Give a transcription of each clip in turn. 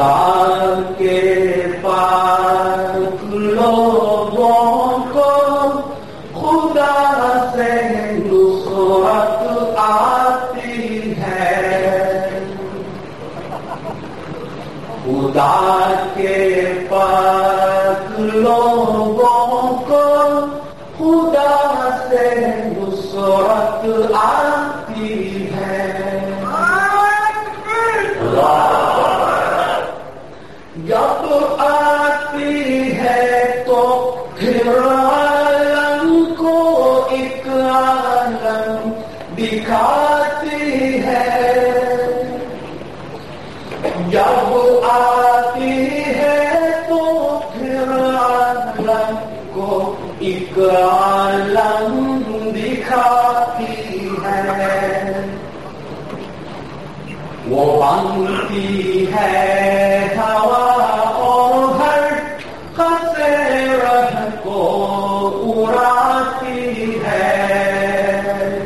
خدا کے پاک لوگوں کو خدا سے نصرت آتی ہے. خدا کے پاک لوگوں کو خدا سے نصرت آتی ہے. جب آتی ہے تو پھر عالم کو ایک عالم دکھاتی ہے. جب آتی ہے تو پھر عالم کو ایک عالم دکھاتی ہے. وہ بنتی ہے ہوا اور ہر خسے رہ کو اڑاتی ہے.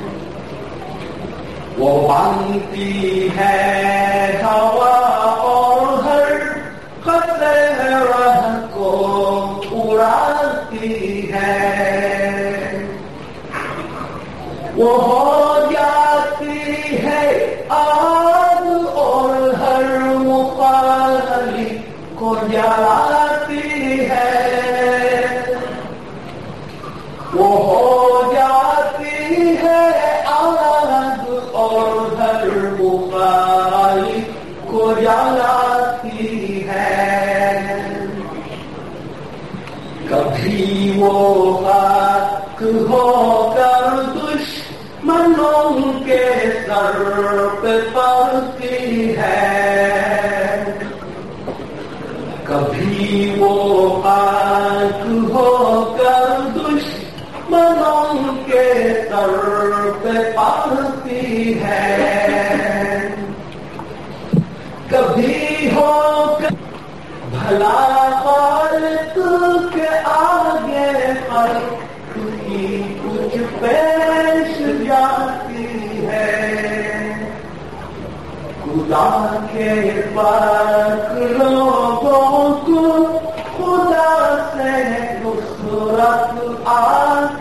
وہ بنتی ہے ہوا اور ہر خسے رہ کو اڑاتی ہے. وہ ہو جاتی ہے آگ اور ہر مخالف کو جلاتی ہے. وہ ہو جاتی ہے آگ اور ہر مخالف کو جلاتی ہے. کبھی وہ خاک ہو کر دشمنوں کے سر پہ پڑتی ہے. کبھی وہ خاک ہو کر دشمنوں کے سر پہ پڑتی ہے. کبھی ہو کر بھلا خالق کے آگے پر کی کچھ پیش جاتی ہے. خدا کے پاک لوگوں کو خدا سے نصرت آتی